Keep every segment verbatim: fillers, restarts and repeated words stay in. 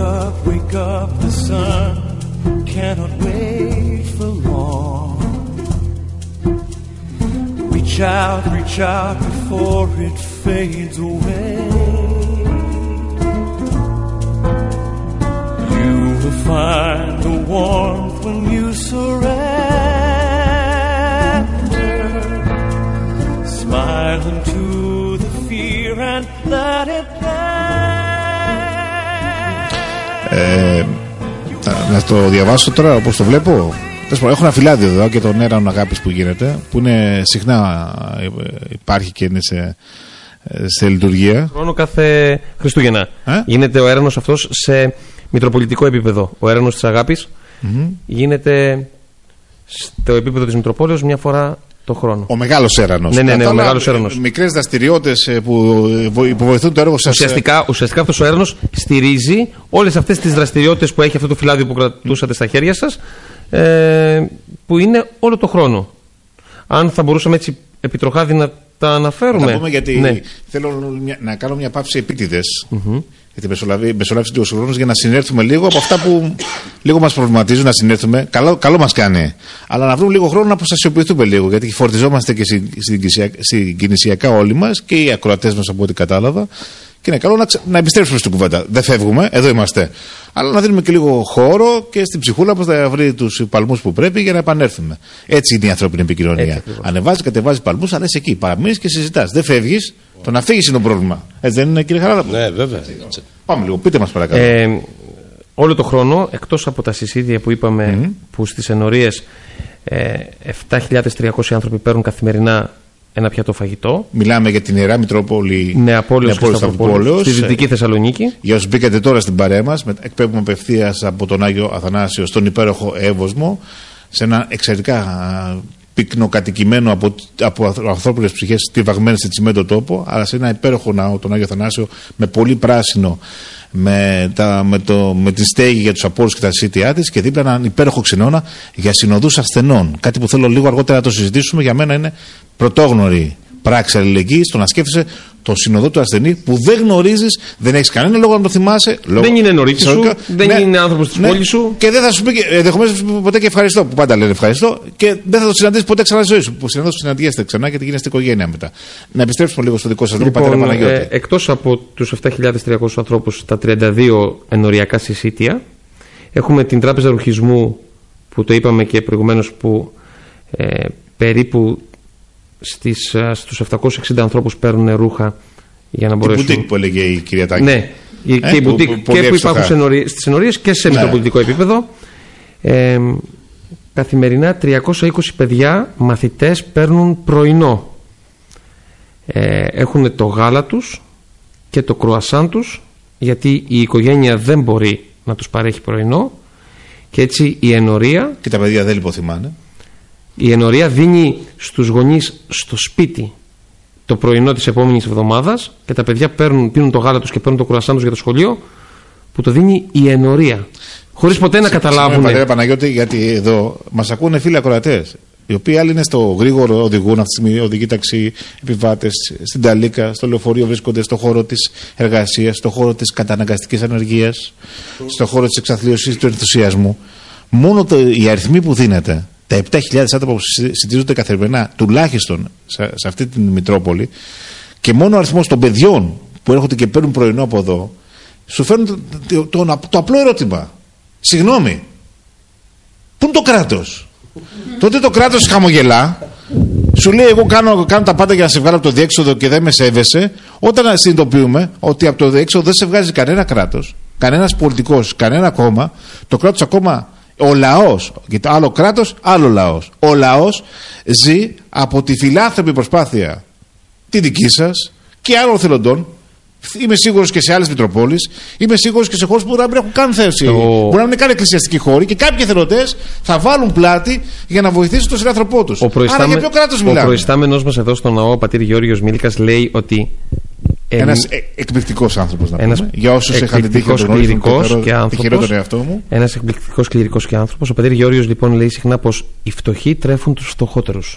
up, wake up, the sun cannot wait for long. Reach out, reach out before it fades away. You will find the warmth when you surrender. Smile into the fear and let it play. Ε, να το διαβάσω τώρα όπως το βλέπω. Έχω ένα φυλάδιο εδώ και τον έρανο αγάπης που γίνεται, που είναι συχνά υπάρχει και είναι σε, σε λειτουργία. Χρόνο κάθε Χριστούγεννα ε? γίνεται ο έρανος αυτός σε μητροπολιτικό επίπεδο. Ο έρανος της αγάπης mm-hmm. γίνεται στο επίπεδο της Μητροπόλεως μια φορά το χρόνο. Ο μεγάλος έρανος. Ναι, ναι, ναι, ο μεγάλος έρανος. Μικρές δραστηριότητες που υποβοηθούν το έργο σας. Ουσιαστικά, ουσιαστικά αυτός ο έρανος στηρίζει όλες αυτές τις δραστηριότητες που έχει αυτό το φυλάδιο που κρατούσατε στα χέρια σας, ε, που είναι όλο το χρόνο. Αν θα μπορούσαμε έτσι επιτροχάδι να τα αναφέρουμε. Θα τα πούμε, γιατί ναι. θέλω να κάνω μια πάυση επίτηδες mm-hmm. γιατί μεσολάβησε λίγο ο χρόνος για να συνέρθουμε λίγο από αυτά που λίγο μας προβληματίζουν, να συνέρθουμε. Καλό, καλό μας κάνει. Αλλά να βρούμε λίγο χρόνο να αποστασιοποιηθούμε λίγο. Γιατί φορτιζόμαστε και συγκινησιακά όλοι μας και οι ακροατές μας, από ό,τι κατάλαβα. Και είναι καλό να, ξε... να επιστρέψουμε στην κουβέντα. Δεν φεύγουμε, εδώ είμαστε. Αλλά να δίνουμε και λίγο χώρο και στην ψυχούλα μας να βρει τους παλμούς που πρέπει για να επανέλθουμε. Έτσι είναι η ανθρώπινη επικοινωνία. Ανεβάζει, κατεβάζει παλμούς, αλλά είσαι εκεί. Παραμείνεις και συζητάς. Δεν φεύγεις. Το να φύγεις είναι το πρόβλημα. Έτσι δεν είναι, κύριε Χαράλαμπο? Ναι, βέβαια. Πάμε λίγο, πείτε μας παρακαλώ. Ε, όλο το χρόνο, εκτός από τα συσίδια που είπαμε, mm-hmm. που στις ενορίες ε, επτά χιλιάδες τριακόσιοι άνθρωποι παίρνουν καθημερινά ένα πιάτο φαγητό. Μιλάμε για την Ιερά Μητρόπολη Νεαπόλεως και Σταυροπόλεως, στη Δυτική Θεσσαλονίκη. Για όσους μπήκατε τώρα στην παρέα μας, εκπέμπουμε απευθείας από τον Άγιο Αθανάσιο στον υπέροχο Εύωσμο, σε ένα εξαιρετικά πυκνοκατοικημένο από, από ανθρώπινες ψυχές στιβαγμένες σε τσιμέντο τόπο, αλλά σε ένα υπέροχο ναό, τον Άγιο Αθανάσιο, με πολύ πράσινο, με, τα, με, το, με τη στέγη για τους απόρους και τα σύντια της, και δίπλα έναν υπέροχο ξενώνα για συνοδούς ασθενών. Κάτι που θέλω λίγο αργότερα να το συζητήσουμε. Για μένα είναι πρωτόγνωρη πράξη αλληλεγγύης το να σκέφτεσαι τον συνοδό του ασθενή που δεν γνωρίζεις, δεν έχεις κανένα λόγο να το θυμάσαι. Λόγω... Δεν είναι νωρίτη σου, δεν ναι, είναι άνθρωπος της ναι, πόλης σου. Και δεν θα σου πει ενδεχομένως ποτέ και ευχαριστώ, που πάντα λένε ευχαριστώ, και δεν θα το συναντήσεις ποτέ ξανά στη ζωή σου. Που συναντήσεις συναντιέστε ξανά και γίνεστε οικογένεια μετά. Να επιστρέψουμε λίγο στο δικό σας λόγο, λοιπόν, πατέρα Παναγιώτη. Ε, εκτός από τους επτά χιλιάδες τριακόσιους ανθρώπους, τα τριάντα δύο ενοριακά συσίτια, έχουμε την Τράπεζα Ρουχισμού που το είπαμε και προηγουμένως, που ε, περίπου στις, στους επτακόσιους εξήντα ανθρώπους παίρνουν ρούχα για να μπορέσουν. Η μπουτίκ που έλεγε η κυρία Τάκη. Ναι, ε, και η μπουτίκ που, που, και που υπάρχουν στις ενορίες και σε ναι. μητροπολιτικό επίπεδο. Ε, καθημερινά τριακόσια είκοσι παιδιά, μαθητές, παίρνουν πρωινό. Ε, έχουν το γάλα τους και το κρουασάν τους, γιατί η οικογένεια δεν μπορεί να τους παρέχει πρωινό, και έτσι η ενορία. Και τα παιδιά δεν λιποθυμάνε. Η ενορία δίνει στους γονείς στο σπίτι το πρωινό της επόμενης εβδομάδας, και τα παιδιά παίρνουν, πίνουν το γάλα τους και παίρνουν το κρουασάν τους για το σχολείο, που το δίνει η ενορία. Χωρίς ποτέ να καταλάβουν. Πατέρα Παναγιώτη, γιατί εδώ μας ακούνε φίλοι ακροατές, οι οποίοι άλλοι είναι στο γρήγορο, οδηγούν αυτή τη στιγμή, οδηγεί ταξί, επιβάτες, στην Ταλίκα, στο λεωφορείο, βρίσκονται στο χώρο της εργασίας, στο χώρο της καταναγκαστικής ανεργίας, στο χώρο της εξαθλίωσης, του ενθουσιασμού. Μόνο το, οι αριθμοί που δίνεται, τα επτά χιλιάδες άτομα που συντηρούνται καθημερινά τουλάχιστον σε, σε αυτή την Μητρόπολη, και μόνο ο αριθμός των παιδιών που έρχονται και παίρνουν πρωινό από εδώ, σου φέρνουν το, το, το, το, το απλό ερώτημα. Συγγνώμη, πού είναι το κράτος? Τότε το κράτος χαμογελά, σου λέει: εγώ κάνω, κάνω τα πάντα για να σε βγάλω από το διέξοδο και δεν με σέβεσαι. Όταν συνειδητοποιούμε ότι από το διέξοδο δεν σε βγάζει κανένα κράτος, κανένας πολιτικός, κανένα κόμμα, το κράτος ακόμα. Ο λαός, γιατί άλλο κράτος, άλλο λαός. Ο λαός ζει από τη φιλάνθρωπη προσπάθεια τη δική σας και άλλων θελοντών. Είμαι σίγουρος και σε άλλες Μητροπόλεις. Είμαι σίγουρος και σε χώρες που μπορεί να μην έχουν καν θέση. Το... Μπορεί να μην είναι καν εκκλησιαστικοί χώροι, και κάποιοι εθελοντές θα βάλουν πλάτη για να βοηθήσουν τον συνάνθρωπό τους. Προϊστάμε... Άρα για ποιο κράτος μιλάμε? Ο προϊστάμενος μας εδώ στον ναό, ο πατήρ Γεώργιος Μίλικας, λέει ότι. Ένας ε, εκπληκτικός άνθρωπος, να πούμε. Για όσους είχαν την τύχη να τον εαυτό μου. Ένας εκπληκτικός κληρικός και άνθρωπος. Ο πατήρ Γεώργιος λοιπόν λέει συχνά πως οι φτωχοί τρέφουν τους φτωχότερους.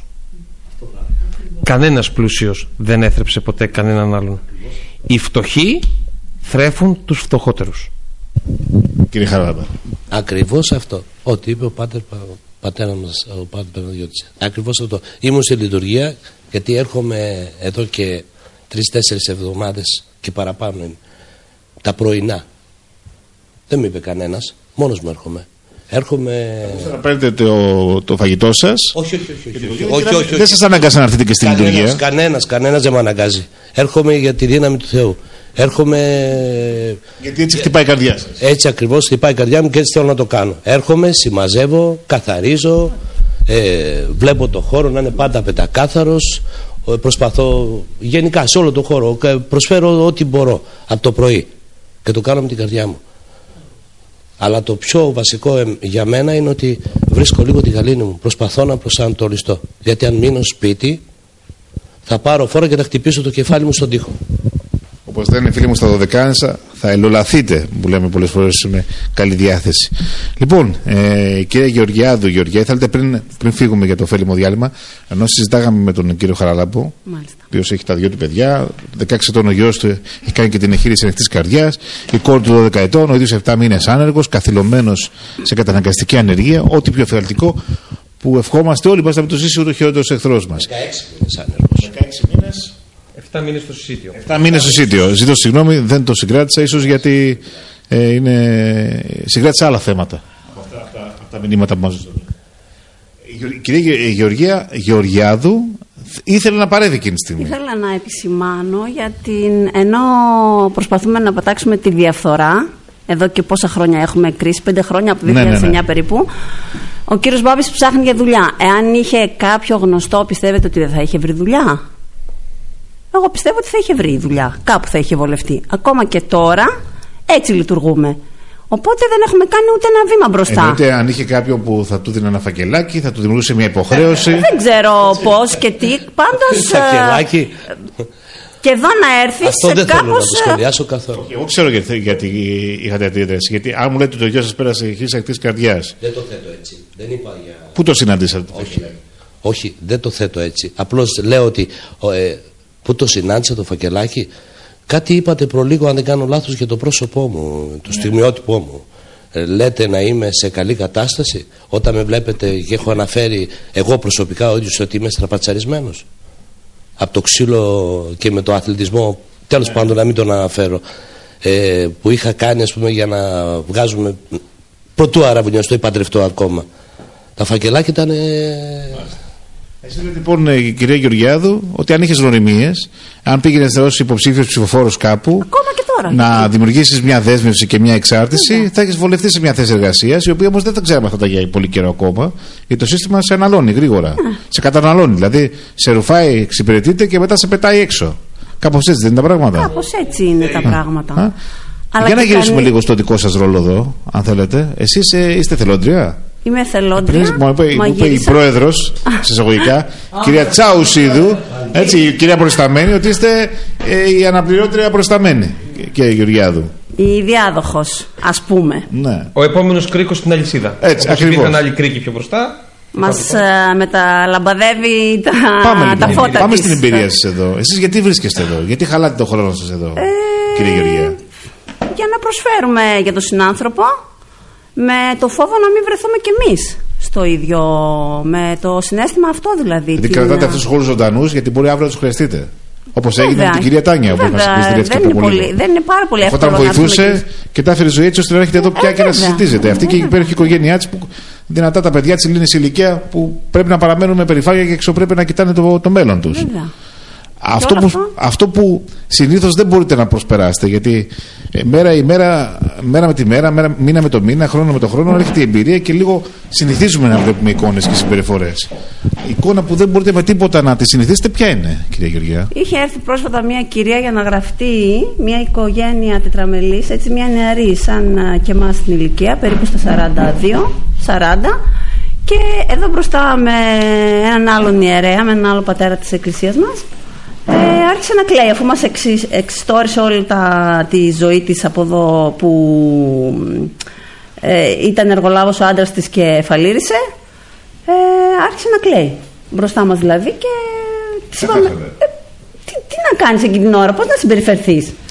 Κανένας πλούσιος δεν έθρεψε ποτέ κανέναν άλλον. Οι φτωχοί θρέφουν τους φτωχότερους. Κύριε Χαράλαμπα. Ακριβώς αυτό. Ό,τι είπε ο πάτερ, ο πατέρα μας, ο πάτερ Παναγιώτης. Ακριβώς αυτό. Ήμουν σε λειτουργία, γιατί έρχομαι εδώ και τρεις-τέσσερις εβδομάδες και παραπάνω είμαι. Τα πρωινά. Δεν με είπε κανένας. Μόνος μου έρχομαι. Έρχομαι. Θα παίρνετε το, το φαγητό σας. Όχι, όχι, όχι. όχι, όχι, όχι, όχι. Δεν σας αναγκάσαν να έρθετε και στη κανένας, λειτουργία. Κανένας, κανένας δεν με αναγκάζει. Έρχομαι για τη δύναμη του Θεού. Έρχομαι. Γιατί έτσι χτυπάει η καρδιά σας. Έτσι ακριβώς χτυπάει η καρδιά μου και έτσι θέλω να το κάνω. Έρχομαι, συμμαζεύω, καθαρίζω, ε, βλέπω το χώρο να είναι πάντα πεντακάθαρος. Προσπαθώ γενικά σε όλο το χώρο. Προσφέρω ό,τι μπορώ από το πρωί και το κάνω με την καρδιά μου. Αλλά το πιο βασικό για μένα είναι ότι βρίσκω λίγο τη γαλήνη μου. Προσπαθώ να προσανατολιστώ. Γιατί αν μείνω σπίτι, θα πάρω φόρα και θα χτυπήσω το κεφάλι μου στον τοίχο. Όπως λένε φίλοι μου στα δωδεκάνησα, θα ελολαθείτε, που λέμε πολλές φορές με καλή διάθεση. Λοιπόν, ε, κύριε Γεωργιάδου, Γεωργία, θέλετε πριν, πριν φύγουμε για το ωφέλιμο διάλειμμα, ενώ συζητάγαμε με τον κύριο Χαραλάμπο, ο οποίος έχει τα δυο του παιδιά, δεκαέξι ετών ο γιος του έχει κάνει και την εγχείρηση ανοιχτής καρδιάς, η κόρη του δώδεκα ετών, ο ίδιος επτά μήνες άνεργος, καθυλωμένος σε καταναγκαστική ανεργία, ό,τι πιο εφιαλτικό που ευχόμαστε όλοι μας να μην το ζήσει ούτε ο χειρότερος εχθρός μας. δεκαέξι μήνες άνεργος. δεκαέξι μήνες. επτά μήνες στο συσίτιο. επτά μήνες στο συσίτιο. Ζητώ συγγνώμη, δεν το συγκράτησα, ίσως γιατί ε, είναι... συγκράτησα άλλα θέματα από αυτά, αυτά, αυτά τα μηνύματα που μας ζητούν. Η κυρία Γεωργία Γεωργιάδου ήθελε να παρεύει εκείνη τη στιγμή. Ήθελα να επισημάνω για την... ενώ προσπαθούμε να πατάξουμε τη διαφθορά, εδώ και πόσα χρόνια έχουμε κρίση, πέντε χρόνια από το δύο χιλιάδες εννιά ναι, ναι, ναι. περίπου, ο κύριος Μπάμπης ψάχνει για δουλειά. Εάν είχε κάποιο γνωστό, πιστεύετε ότι δεν θα είχε βρει δουλειά? Εγώ πιστεύω ότι θα είχε βρει δουλειά. Κάπου θα είχε βολευτεί. Ακόμα και τώρα έτσι λειτουργούμε. Οπότε δεν έχουμε κάνει ούτε ένα βήμα μπροστά. Εννοείται αν είχε κάποιο που θα του δίνει ένα φακελάκι, θα του δημιουργούσε μια υποχρέωση. Δεν ξέρω πώς και τι. Πάντως. Φακελάκι. Και εδώ να έρθει. Αυτό δεν κάπως... θέλω να το σχολιάσω καθόλου. Εγώ ξέρω γιατί, γιατί είχατε αντίδραση. Γιατί αν μου λέτε ότι το γιο σας πέρασε χείριση ανοιχτής καρδιάς. Δεν το θέτω έτσι. Δεν είπα για. Πού το συναντήσατε? Όχι, όχι, δεν το θέτω έτσι. Απλώς λέω ότι. Ε, Πού το συνάντησα το φακελάκι? Κάτι είπατε προλίγο, αν δεν κάνω λάθος, για το πρόσωπό μου, το ναι. στιγμιότυπό μου. Ε, λέτε να είμαι σε καλή κατάσταση. Όταν με βλέπετε και έχω αναφέρει εγώ προσωπικά ο ίδιος ότι είμαι στραπατσαρισμένος. Από το ξύλο και με το αθλητισμό, τέλος ναι. πάντων να μην τον αναφέρω, ε, που είχα κάνει ας πούμε για να βγάζουμε πρωτού αραβωνιαστώ ή παντρευτώ ακόμα. Τα φακελάκια ήταν... Ε, Εσύ λέτε λοιπόν, κυρία Γεωργιάδου, ότι αν είχες γνωριμίες, αν πήγαινες ως υποψήφιος ψηφοφόρος κάπου, ακόμα και τώρα, να δημιουργήσεις μια δέσμευση και μια εξάρτηση, yeah. θα έχεις βολευτεί σε μια θέση εργασίας, η οποία όμως δεν τα ξέρουμε αυτά για πολύ καιρό ακόμα, γιατί το σύστημα σε αναλώνει γρήγορα. Yeah. Σε καταναλώνει. Δηλαδή, σε ρουφάει, εξυπηρετείται και μετά σε πετάει έξω. Κάπως έτσι δεν είναι τα πράγματα? Κάπως έτσι είναι τα πράγματα. Α? Αλλά για να γυρίσουμε κάνει... λίγο στο δικό σας ρόλο εδώ, αν θέλετε. Εσείς ε, είστε θελόντρια? Είμαι θελόντρια. Μου είπε, είπε η πρόεδρος, σε εισαγωγικά, κυρία Τσάουσίδου, έτσι, η κυρία προϊσταμένη, ότι είστε ε, η αναπληρώτρια προϊσταμένη, κύριε Γεωργιάδου. Η διάδοχος, ας πούμε. Ναι. Ο επόμενος κρίκος στην αλυσίδα. Έτσι, ακριβώς. Υπήρχαν άλλοι κρίκοι πιο μπροστά. Μας ε, μεταλαμπαδεύει τα, πάμε, τα φώτα Πάμε της. στην εμπειρία σας εδώ. Εσείς γιατί βρίσκεστε εδώ, γιατί χαλάτε τον χρόνο σας εδώ, ε, κύριε Γεωργία? Για να προσφέρουμε για τον συνάνθρωπο, με το φόβο να μην βρεθούμε κι εμείς στο ίδιο, με το συναίσθημα αυτό δηλαδή. Γιατί την... κρατάτε αυτούς τους χώρους ζωντανούς, γιατί μπορεί αύριο να τους χρειαστείτε. Όπως έγινε με την κυρία Τάνια, που μας δεν, είναι πολύ, δεν είναι πάρα πολύ εύκολο. Όταν βοηθούσε και τα έφερε ζωή έτσι ώστε να έρχεται εδώ πια ε, και να συζητήσετε. Αυτή και η υπέροχη οικογένειά της που δυνατά τα παιδιά της είναι σε ηλικία που πρέπει να παραμένουν με περηφάνεια και εξωπρέπει να κοιτάνε το, το μέλλον τους. Βέβαια. Αυτό που, αυτό που συνήθως δεν μπορείτε να προσπεράσετε, γιατί ε, μέρα, η μέρα, μέρα με τη μέρα, μέρα, μήνα με το μήνα, χρόνο με το χρόνο έρχεται η εμπειρία και λίγο συνηθίζουμε να βλέπουμε εικόνες και συμπεριφορές. Η εικόνα που δεν μπορείτε με τίποτα να τη συνηθίσετε, ποια είναι, κυρία Γεωργία? Είχε έρθει πρόσφατα μια κυρία για να γραφτεί, μια οικογένεια τετραμελής, έτσι μια νεαρή σαν και εμάς στην ηλικία, περίπου στα σαράντα δύο σαράντα, και εδώ μπροστά με έναν άλλον ιερέα, με έναν άλλο πατέρα της εκκλησίας μας. Ε, άρχισε να κλαίει αφού μας εξιστόρισε όλη τα, τη ζωή της από εδώ που ε, ήταν εργολάβος ο άντρας της και φαλήρισε. Ε, άρχισε να κλαίει μπροστά μας δηλαδή και της είπαμε, ε, τι, τι να κάνεις εκείνη την ώρα, πώς να συμπεριφερθείς?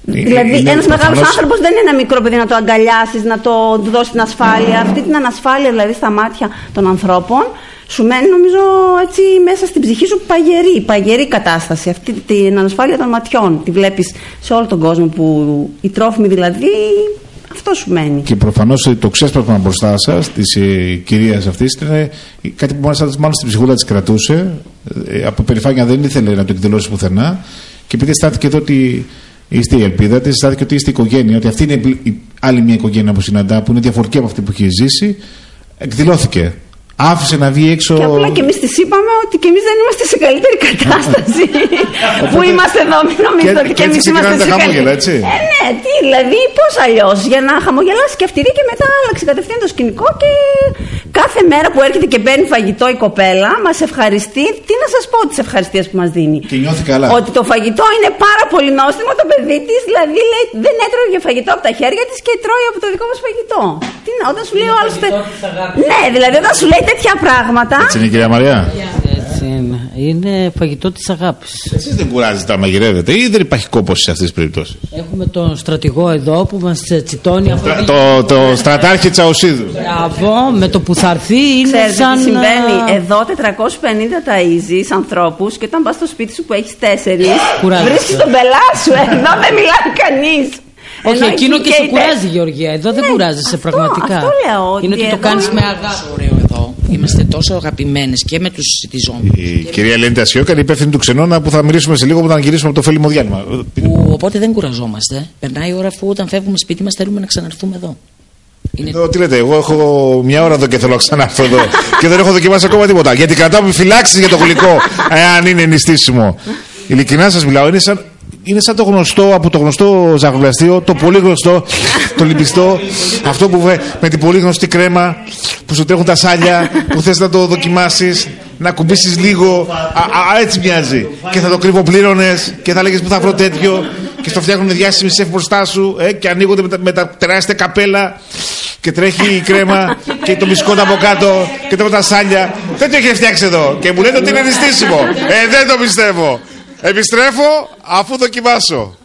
Δηλαδή, ένας μεγάλος άνθρωπος δεν είναι ένα μικρό παιδί να το αγκαλιάσεις, να το του δώσεις την ασφάλεια. Αυτή την ανασφάλεια δηλαδή στα μάτια των ανθρώπων σου μένει, νομίζω, έτσι μέσα στην ψυχή σου παγερή, παγερή κατάσταση. Αυτή την ανασφάλεια των ματιών τη βλέπεις σε όλο τον κόσμο, που οι τρόφιμοι δηλαδή, αυτό σου μένει. Και προφανώς το ξέσπασμα μπροστά σας της ε, κυρίας αυτής ήταν κάτι που μάλλον στην ψυχούλα της κρατούσε. Ε, από περηφάνεια δεν ήθελε να το εκδηλώσει πουθενά. Και επειδή αισθάνθηκε εδώ ότι είστε η ελπίδα της, αισθάνθηκε ότι είστε η οικογένεια, ότι αυτή είναι η άλλη μια οικογένεια που συναντά, που είναι διαφορετική από αυτή που έχει ζήσει, εκδηλώθηκε. Άφησε να βγει έξω. Και απλά και εμείς της είπαμε ότι και εμείς δεν είμαστε σε καλύτερη κατάσταση. Που είμαστε εδώ, μην νομίζετε ότι και εμείς είμαστε σε καλύτερη. Έτσι. Ε, ναι, τι, δηλαδή, πώς αλλιώς, για να χαμογελάσει και αυτή και μετά άλλαξε κατευθείαν το σκηνικό και κάθε μέρα που έρχεται και παίρνει φαγητό η κοπέλα μας ευχαριστεί. Τι να σας πω τις ευχαριστίες που μας δίνει. Και νιώθει καλά. Ότι το φαγητό είναι πάρα πολύ νόστιμο, το παιδί της δηλαδή λέει, δεν έτρωγε φαγητό από τα χέρια της και τρώει από το δικό μας φαγητό. Τι να, όταν σου λέει ο άλλος. Ναι, δηλαδή όταν σου λέει τέτοια πράγματα. Έτσι είναι, κυρία Μαριά. Έτσι είναι. Είναι φαγητό της αγάπης. Εσείς δεν κουράζετε να μαγειρεύετε ή δεν υπάρχει κόπος σε αυτές τις περιπτώσεις? Έχουμε τον στρατηγό εδώ που μας τσιτώνει από το, το, το στρατάρχη Τσαουσίδου. Μπράβο, με το που θα έρθει είναι. Ξέρετε σαν. Τι συμβαίνει? Εδώ τετρακόσιους πενήντα ταΐζεις ανθρώπους και όταν πας στο σπίτι σου που έχεις τέσσερις, βρίσκεις τον πελά σου. Εδώ δεν μιλάει κανείς. Όχι, ενώ εκείνο και σε κουράζει, Γεωργία. Εδώ δεν ναι, κουράζεσαι αυτό, πραγματικά. Αυτό λέω. Είναι ότι το κάνεις με αγάπη. Ωραίο εδώ. Είμαστε τόσο αγαπημένες και με τους σιτιζόμενους. Η και κυρία Ελένη Τασιόκα είναι υπεύθυνη του Ξενώνα που θα μιλήσουμε σε λίγο όταν γυρίσουμε από το φέλιμο διάλειμμα. Που, οπότε δεν κουραζόμαστε. Περνάει η ώρα αφού όταν φεύγουμε σπίτι μας θέλουμε να ξαναρθούμε εδώ. Είναι... Εδώ, τι λέτε, εγώ έχω μια ώρα εδώ και θέλω να ξανάρθω εδώ και δεν έχω δοκιμάσει ακόμα τίποτα. Γιατί κρατάω επιφυλάξεις για το γλυκό, εάν είναι νηστίσιμο. Ειλικρινά σας μιλάω, είναι σαν. Είναι σαν το γνωστό, από το γνωστό ζαχαροπλαστείο, το πολύ γνωστό, το λιπιστό, αυτό που με την πολύ γνωστή κρέμα, που σου τρέχουν τα σάλια, που θες να το δοκιμάσεις, να κουμπίσεις λίγο, α, α, έτσι μοιάζει. Και θα το κρυβοπλήρωνες και θα λέγες που θα βρω τέτοιο και στο φτιάχνουν διάσημοι σεφ μπροστά σου ε, και ανοίγονται με τα, με τα τεράστια καπέλα και τρέχει η κρέμα και το μπισκότα από κάτω και τρέχουν τα σάλια. Τέτοιο έχει φτιάξει εδώ και μου λέτε ότι είναι νηστίσιμο. Ε, δεν το πιστεύω. Επιστρέφω αφού δοκιμάσω.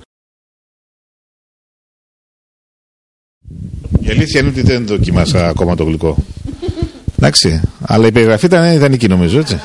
Η αλήθεια είναι ότι δεν δοκιμάσα ακόμα το γλυκό. Εντάξει, αλλά η περιγραφή ήταν ιδανική νομίζω, έτσι.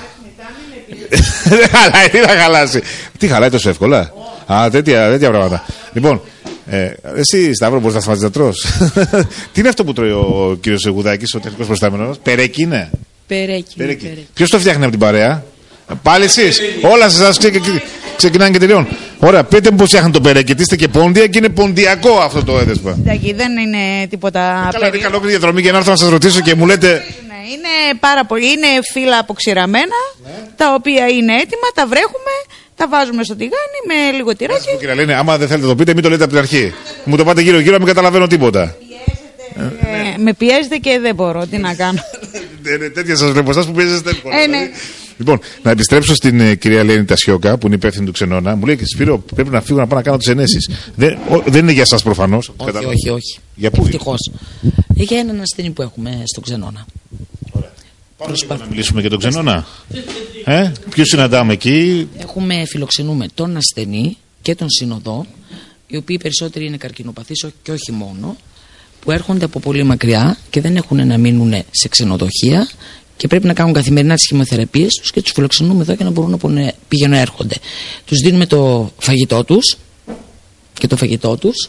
Δεν χαλάει, τι θα χαλάσει. Τι χαλάει τόσο εύκολα? Α, τέτοια, τέτοια πράγματα. Λοιπόν, ε, εσύ Σταύρο μπορείς να σταματήσεις να τρως? Τι είναι αυτό που τρώει ο κύριος Γουδάκης, ο τεχνικός προστάμενος? Περέκι είναι? Περέκι. Περέκι. Ποιος το φτιάχνει από την παρέα? Πάλι εσείς. Όλα σας ξε, ξε, ξεκινάνε και τελειώνουν. Ωραία, πείτε μου πώς φτιάχνει το περέκι. Είστε και πόντια και είναι ποντιακό αυτό το έδεσπα. Εντάξει, δεν είναι τίποτα. Καλά, είναι καλό διαδρομή για να έρθω να σας ρωτήσω και μου λέτε. Είναι πάρα πολύ. Είναι φύλλα αποξηραμένα, ναι. Τα οποία είναι έτοιμα, τα βρέχουμε, τα βάζουμε στο τηγάνι με λίγο τυράκι. Κύριε Λένε, άμα δεν θέλετε το πείτε, μην το λέτε από την αρχή. Μου το πάτε γύρω-γύρω, μην καταλαβαίνω τίποτα. Ε, με πιέζετε και δεν μπορώ, τι να κάνω. Τέτοια σας βλέπω, εσάς που πιέζεστε εύκολα. Λοιπόν, να επιστρέψω στην ε, κυρία Ελένη Τασιόκα, που είναι υπεύθυνη του Ξενώνα. Μου λέει και Σπύρο, πρέπει να φύγω να πάω να κάνω τις ενέσεις. Δεν, ο, δεν είναι για σας προφανώς. Όχι, όχι, όχι, όχι. Για πού? Ευτυχώς. Για έναν ασθενή που έχουμε στο Ξενώνα. Ωραία. Πάμε Προσπάθ... να μιλήσουμε για τον Ξενώνα. ε, Ποιους συναντάμε εκεί? Έχουμε, φιλοξενούμε τον ασθενή και τον συνοδό, οι οποίοι περισσότεροι είναι καρκινοπαθείς και όχι μόνο, που έρχονται από πολύ μακριά και δεν έχουν να μείνουν σε ξενοδοχεία και πρέπει να κάνουν καθημερινά τις χημειοθεραπείες τους και τους φιλοξενούμε εδώ για να μπορούν να πηγαίνουν έρχονται. Τους δίνουμε το φαγητό τους και το φαγητό τους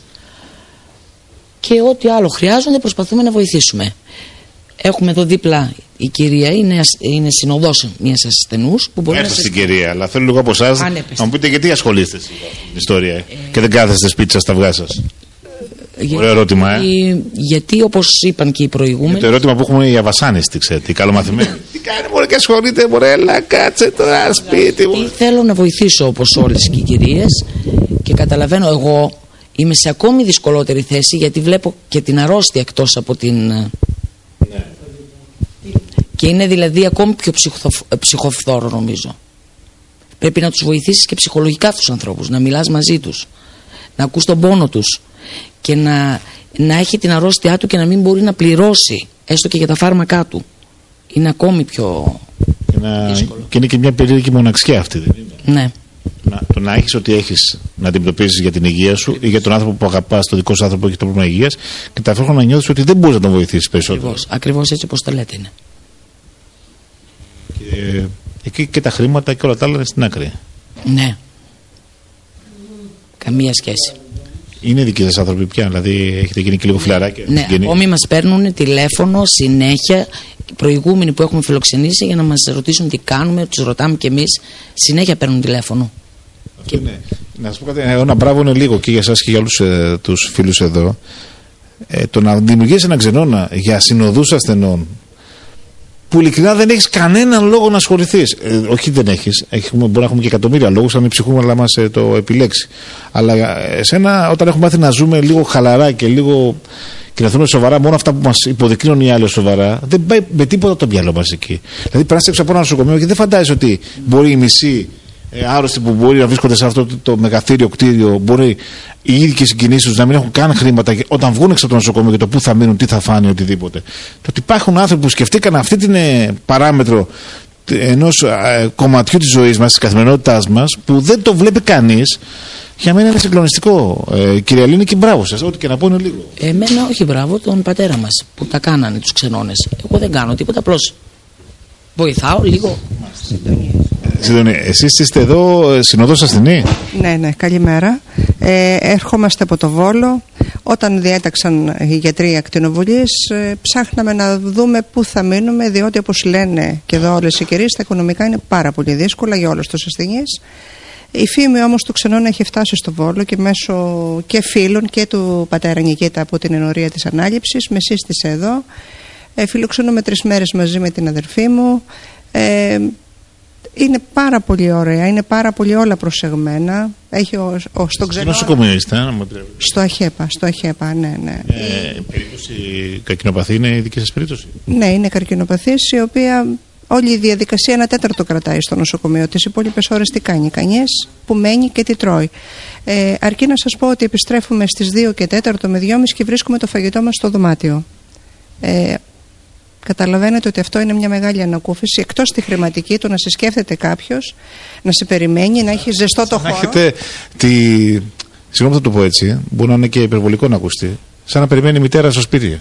και ό,τι άλλο χρειάζονται προσπαθούμε να βοηθήσουμε. Έχουμε εδώ δίπλα η κυρία, είναι, είναι συνοδός μιας ασθενούς που μπορεί. Έρθω να σας... στην κυρία, αλλά θέλω λίγο από εσάς να μου πείτε γιατί ασχολείστε με την ιστορία ε... και δεν κάθεστε σπίτι σας στα αυγά σας. Για... Ωραίο ερώτημα, ε. Γιατί όπως είπαν και οι προηγούμενοι. Το ερώτημα που έχουμε οι αβασάνιστοι, ξέρετε, οι καλομαθημένοι. Τι κάνει, μπορεί και ασχολείται, μπορεί, έλα, κάτσε τώρα σπίτι μου. Θέλω να βοηθήσω όπως όλες και οι κυρίες και καταλαβαίνω εγώ είμαι σε ακόμη δυσκολότερη θέση γιατί βλέπω και την αρρώστια εκτός από την. Ναι. Και είναι δηλαδή ακόμη πιο ψυχοφθόρο νομίζω. Πρέπει να τους βοηθήσεις και ψυχολογικά αυτούς τους ανθρώπους, να μιλάς μαζί τους, να ακούς τον πόνο τους και να, να έχει την αρρώστιά του και να μην μπορεί να πληρώσει έστω και για τα φάρμακά του. Είναι ακόμη πιο και να... δύσκολο. Και είναι και μια περίεργη μοναξιά αυτή, δεν είναι? Ναι. Να, το να έχεις ό,τι έχεις να αντιμετωπίζεις για την υγεία σου ή για τον άνθρωπο που αγαπάς, τον δικό σου άνθρωπο που έχει το πρόβλημα υγείας, και ταυτόχρονα να νιώθεις ότι δεν μπορείς να τον βοηθήσεις περισσότερο. Ακριβώς, ακριβώς έτσι όπως το λέτε είναι. Και, εκεί και τα χρήματα και όλα τα άλλα είναι στην άκρη. Ναι. Καμία σχέση. Είναι δικοί σας άνθρωποι πια, δηλαδή έχετε γίνει και λίγο φιλαράκια. Ναι, ακόμη μας παίρνουν τηλέφωνο συνέχεια, οι προηγούμενοι που έχουμε φιλοξενήσει, για να μας ρωτήσουν τι κάνουμε, τους ρωτάμε κι εμείς, συνέχεια παίρνουν τηλέφωνο. Και... Ναι. Να σας πω κάτι, ένα μπράβο είναι λίγο και για εσάς και για όλους ε, τους φίλους εδώ. Ε, το να δημιουργήσει ένα ξενώνα για συνοδούς ασθενών, που ειλικρινά δεν έχεις κανέναν λόγο να ασχοληθείς. Ε, όχι, δεν έχεις. Έχουμε, μπορεί να έχουμε και εκατομμύρια λόγους, αν η ψυχούμενα μας ε, το επιλέξει. Αλλά εσένα, όταν έχουμε μάθει να ζούμε λίγο χαλαρά και λίγο. Και να δούμε σοβαρά μόνο αυτά που μας υποδεικνύουν οι άλλοι σοβαρά, δεν πάει με τίποτα το μυαλό μας εκεί. Δηλαδή, περάσει έξω από ένα νοσοκομείο και δεν φαντάζεσαι ότι μπορεί οι μισοί ε, άρρωστοι που μπορεί να βρίσκονται σε αυτό το, το μεγαθύριο κτίριο, μπορεί οι ίδιοι και οι συγκινήσεις τους να μην έχουν καν χρήματα όταν βγουν έξω από το νοσοκομείο για το πού θα μείνουν, τι θα φάνε, οτιδήποτε. Το ότι υπάρχουν άνθρωποι που σκεφτήκαν αυτή την ε, παράμετρο ενός ε, κομματιού της ζωής μας, της καθημερινότητάς μας, που δεν το βλέπει κανείς, για μένα είναι συγκλονιστικό. Ε, κυρία Λίνη, και μπράβο σας, ό,τι και να πω είναι λίγο. Εμένα όχι, μπράβο τον πατέρα μας που τα κάνανε τους ξενώνες. Εγώ δεν κάνω τίποτα, απλώς βοηθάω λίγο. Συντονία, εσείς είστε εδώ συνοδός ασθενή? Ναι, ναι, καλημέρα. Ε, ερχόμαστε από το Βόλο. Όταν διέταξαν οι γιατροί ακτινοβολίες, ε, ψάχναμε να δούμε πού θα μείνουμε, διότι όπως λένε και εδώ όλες οι κυρίες, τα οικονομικά είναι πάρα πολύ δύσκολα για όλους τους ασθενείς. Η φήμη όμως του ξενώνα έχει φτάσει στο Βόλο και μέσω και φίλων και του πατέρα Νικήτα από την ενορία της ανάληψης με σύστησε εδώ. Ε, φιλοξενούμε τρεις μέρες μαζί με την αδερφή μου. Ε, είναι πάρα πολύ ωραία, είναι πάρα πολύ όλα προσεγμένα. Έχει ο, ο, στον ξενώνα... Νοσοκομείο είστε, να μου επιτρέπετε. Στο ΑΧΕΠΑ, στο ΑΧΕΠΑ, ναι, ναι. Ε, περίπτωση καρκινοπαθή είναι η δική σας περίπτωση? Ναι, είναι καρκινοπαθής, η οποία όλη η διαδικασία ένα τέταρτο κρατάει στο νοσοκομείο. Τις υπόλοιπες ώρες τι κάνει κανείς, που μένει και τι τρώει. Ε, αρκεί να σας πω ότι επιστρέφουμε στις δύο και τέταρτο με δυόμιση και βρίσκουμε το φαγητό μας στο δωμάτιο. Ε, Καταλαβαίνετε ότι αυτό είναι μια μεγάλη ανακούφιση. Εκτός τη χρηματική, το να σε σκέφτεται κάποιος, να σε περιμένει, να έχει ζεστό το χώρο. Έχετε τη. Συγγνώμη, θα το πω έτσι, μπορεί να είναι και υπερβολικό να ακουστεί. Σαν να περιμένει η μητέρα στο σπίτι.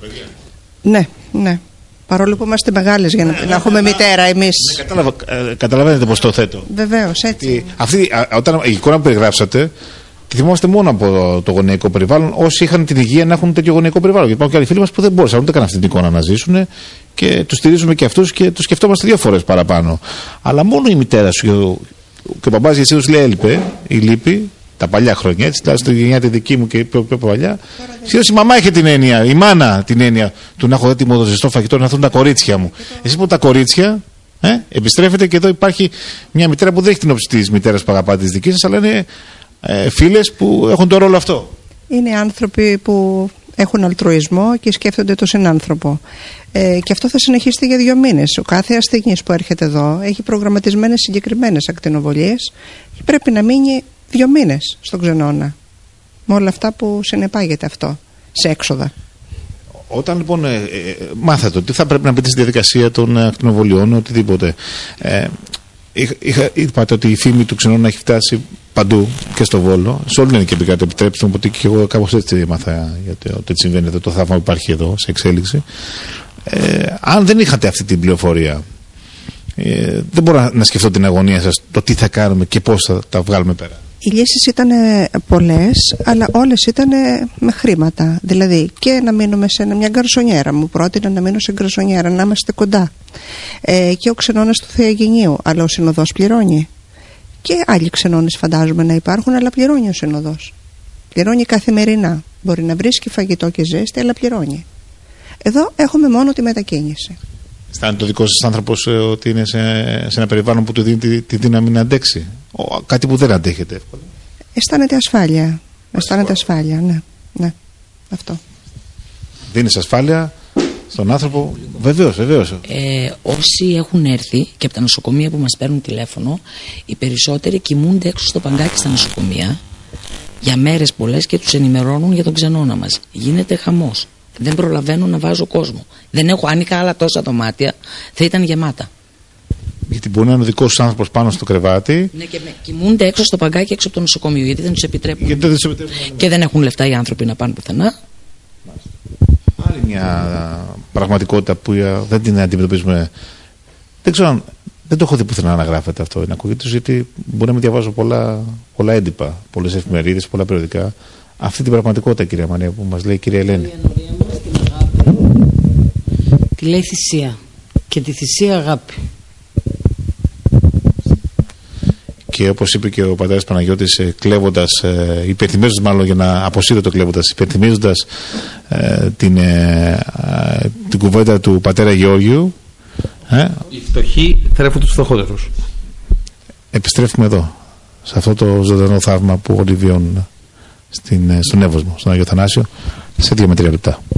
Ναι, ναι. Παρόλο που είμαστε μεγάλες για να, ναι, να έχουμε ναι, μητέρα εμείς. Ναι, καταλαβα, ε, καταλαβαίνετε πώς το θέτω. Βεβαίως, έτσι. Η, αυτή, α, όταν η εικόνα που περιγράψατε, τη θυμόμαστε μόνο από το γονεϊκό περιβάλλον. Όσοι είχαν την υγεία να έχουν τέτοιο γονεϊκό περιβάλλον. Γιατί υπάρχουν και άλλοι φίλοι μας που δεν μπόρεσαν ούτε καν αυτή την εικόνα να ζήσουν και τους στηρίζουμε και αυτούς και τους σκεφτόμαστε δύο φορές παραπάνω. Αλλά μόνο η μητέρα σου και ο, και ο μπαμπάς για εσύ τους λέει έλειπε, η λύπη, τα παλιά χρόνια έτσι, δηλαδή στη γενιά τη δική μου και πιο, πιο παλιά. Συνήθως η μαμά είχε την έννοια, η μάνα την έννοια του να έχω έτοιμο το ζεστό φαγητό να έρθουν τα κορίτσια μου. Εσείς που τα κορίτσια. Ε, επιστρέφετε και εδώ υπάρχει μια μητέρα που δεν έχει την όψη της μητέρας που αγαπάτε της δικής σας, αλλά είναι ε, φίλες που έχουν το ρόλο αυτό. Είναι άνθρωποι που έχουν αλτρουισμό και σκέφτονται τον συνάνθρωπο. Ε, και αυτό θα συνεχίσει για δύο μήνες. Ο κάθε ασθενής που έρχεται εδώ έχει προγραμματισμένες συγκεκριμένες ακτινοβολίες και πρέπει να μείνει δύο μήνες στον ξενώνα. Με όλα αυτά που συνεπάγεται αυτό σε έξοδα. Όταν λοιπόν ε, ε, μάθατε ότι θα πρέπει να μπείτε στη διαδικασία των ακτινοβολιών, οτιδήποτε, ε, είχα, είπατε ότι η φήμη του ξενώνα έχει φτάσει παντού και στο Βόλο. Σε όλη την και πήγατε, επιτρέψτε μου, ότι και εγώ κάπως έτσι μάθα γιατί ότι συμβαίνει εδώ, το θαύμα που υπάρχει εδώ σε εξέλιξη. Ε, αν δεν είχατε αυτή την πληροφορία, ε, δεν μπορώ να σκεφτώ την αγωνία σας, το τι θα κάνουμε και πώς θα τα βγάλουμε πέρα. Οι λύσεις ήταν πολλές, αλλά όλες ήταν με χρήματα. Δηλαδή και να μείνουμε σε μια γκαρσονιέρα. Μου πρότεινε να μείνω σε γκαρσονιέρα, να είμαστε κοντά. Ε, και ο ξενώνας του Θεαγενείου, αλλά ο συνοδός πληρώνει. Και άλλοι ξενώνες φαντάζομαι να υπάρχουν, αλλά πληρώνει ο συνοδός. Πληρώνει καθημερινά. Μπορεί να βρίσκει φαγητό και ζέστη, αλλά πληρώνει. Εδώ έχουμε μόνο τη μετακίνηση. Αισθάνεται ο δικός σας άνθρωπος ότι είναι σε, σε ένα περιβάλλον που του δίνει τη, τη δύναμη να αντέξει? Ο, κάτι που δεν αντέχεται εύκολα. Αισθάνεται ασφάλεια. Αισθάνεται ασφάλεια, ναι. ναι. Αυτό. Δίνεις ασφάλεια στον άνθρωπο. Βεβαίως, βεβαίως. Ε, όσοι έχουν έρθει και από τα νοσοκομεία που μας παίρνουν τηλέφωνο, οι περισσότεροι κοιμούνται έξω στο παγκάκι στα νοσοκομεία για μέρες πολλές και τους ενημερώνουν για τον ξενώνα μας. Γίνεται χαμός. Δεν προλαβαίνω να βάζω κόσμο. Δεν έχω, αν είχα άλλα τόσα δωμάτια, θα ήταν γεμάτα. Γιατί μπορεί να είναι ο δικός σου άνθρωπος πάνω στο κρεβάτι. Ναι, και με, κοιμούνται έξω στο παγκάκι, έξω από το νοσοκομείο, γιατί δεν τους επιτρέπουν. Γιατί δεν τους επιτρέπουν. Και δεν έχουν λεφτά οι άνθρωποι να πάνε πουθενά. Άλλη μια πραγματικότητα που δεν την αντιμετωπίζουμε. Δεν ξέρω αν. Δεν το έχω δει πουθενά να γράφεται αυτό. Να ακούγεται, γιατί μπορεί να μην διαβάζω πολλά, πολλά έντυπα, πολλές εφημερίδες, πολλά περιοδικά. Αυτή την πραγματικότητα, κυρία Μανία, που μας λέει η κυρία Ελένη. Τη λέει θυσία. Και τη θυσία αγάπη. Και όπως είπε και ο πατέρας Παναγιώτης, κλέβοντας, υπενθυμίζοντας μάλλον για να αποσύρω το κλέβοντας, υπενθυμίζοντας ε, την, ε, την κουβέντα του πατέρα Γεώργιου. Ε, Οι φτωχοί θρέφουν τους φτωχότερους. Επιστρέφουμε εδώ, σε αυτό το ζωντανό θαύμα που όλοι βιώνουν στην, στον Εύωσμο, στον Άγιο Θανάσιο, σε δύο με τρία λεπτά.